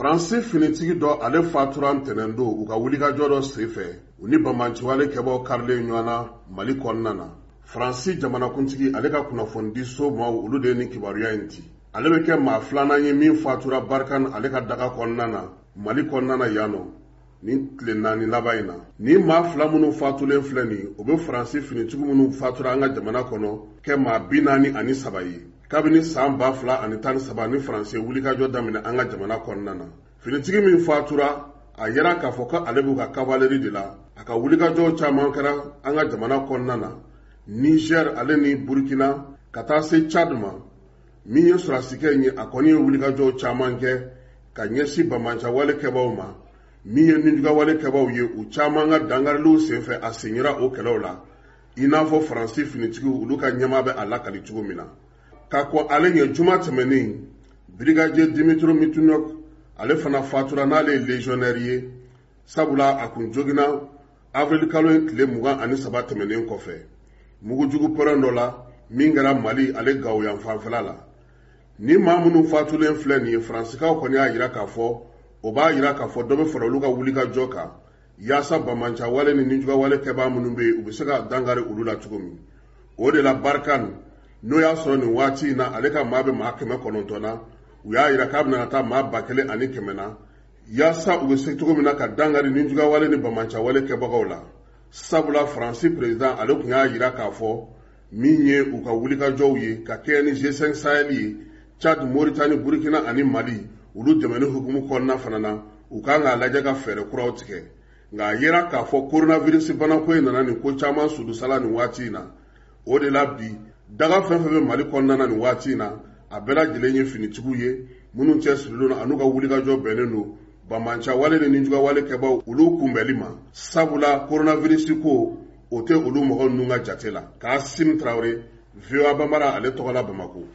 Faransi finitigi dɔ ale fatura ntɛnɛn don u ka wulikajɔ dɔ senfɛ u ni bamanciwale kɛbɔ karilen ɲɔgɔn na Mali kɔnɔna na. Faransi jamanakuntigi ale ka kunnafoni so maaw olu de ni kibaruya in ti. Ale bɛ kɛ maa filanan ye min fatura Barkan ale ka daga kɔnɔna na Mali kɔnɔna na yan nɔ ni tile 4 laban in na. Ni maa fila minnu fatulen filɛ nin o bɛ Faransi finitigi minnu fatura an ka jamana kɔnɔ kɛ maa 43 ye. Kabini san 2013 ni Faransi wulikajɔ daminɛ an ka jamana kɔnɔna na. Finitigi min fatura a yera k'a fɔ ko ale b'u ka cavalerie de la. A ka wulikajɔ caman kɛra an ka jamana kɔnɔna na. Niger ale ni Burkina ka taa se Chad ma. Min ye sɔrɔsikɛ ye a kɔni ye wulikajɔ caman kɛ ka ɲɛsin bamancawale kɛbaw ma. Min ye ninjugawale kɛbaw ye u caman ka dangariliw senfɛ a senyera o kɛlɛw la. I n'a fɔ Faransi finitigiw olu ka ɲɛmaa bɛ a lakali cogo min na. Ka kɔn ale ɲɛ juma tɛmɛnen Brigadier Dimitri Mitunok ale fana fatura n'ale ye légionnaire ye sabula a kun jogina avril kalo in tile 23 tɛmɛnen kɔfɛ mugujugu pɔrɔn dɔ la min kɛra Mali ale Gawo yan fanfɛla la. Ni maa minnu fatulen filɛ nin ye Faransikaw kɔni y'a yira k'a fɔ o b'a yira k'a fɔ dɔ bɛ fara olu ka wulikajɔ kan yaasa bamancawale ni ninjugawale kɛbaa minnu bɛ yen u bɛ se ka dangari olu la cogo min. O de la Barkan n'o y'a sɔrɔ nin waati in na ale ka maa bɛ maa 900 na u y'a yira k'a bɛna taa maa 1100 na yaasa u bɛ se cogo min na ka dangari ninjugawale ni bamancawale kɛbagaw la. Sabula Faransi président ale tun y'a yira k'a fɔ min ye u ka wulikajɔw ye ka kɛ ni G5 Sahel ye Chad, Mauritanie, Burkina ani Mali olu dɛmɛni hukumu kɔnɔna fana na u kan k'a lajɛ ka fɛɛrɛ kuraw tigɛ. Nka a yera k'a fɔ coronavirus banako in nana nin ko caman sudusala nin waati in na. O de la bi daga fɛn fɛn bɛ Mali kɔnɔna na nin waati in na a bɛɛ lajɛlen ye finitigiw ye minnu cɛ sirilen don an'u ka wulikajɔ bɛnnen don bamancawale ni ninjugawale kɛbaw olu kunbɛli ma. Sabula coronavirus ko o tɛ olu mɔgɔ ninnu ka jate la. Kaasim Traoré, VOA Bambara ale tɔgɔ la Bamako.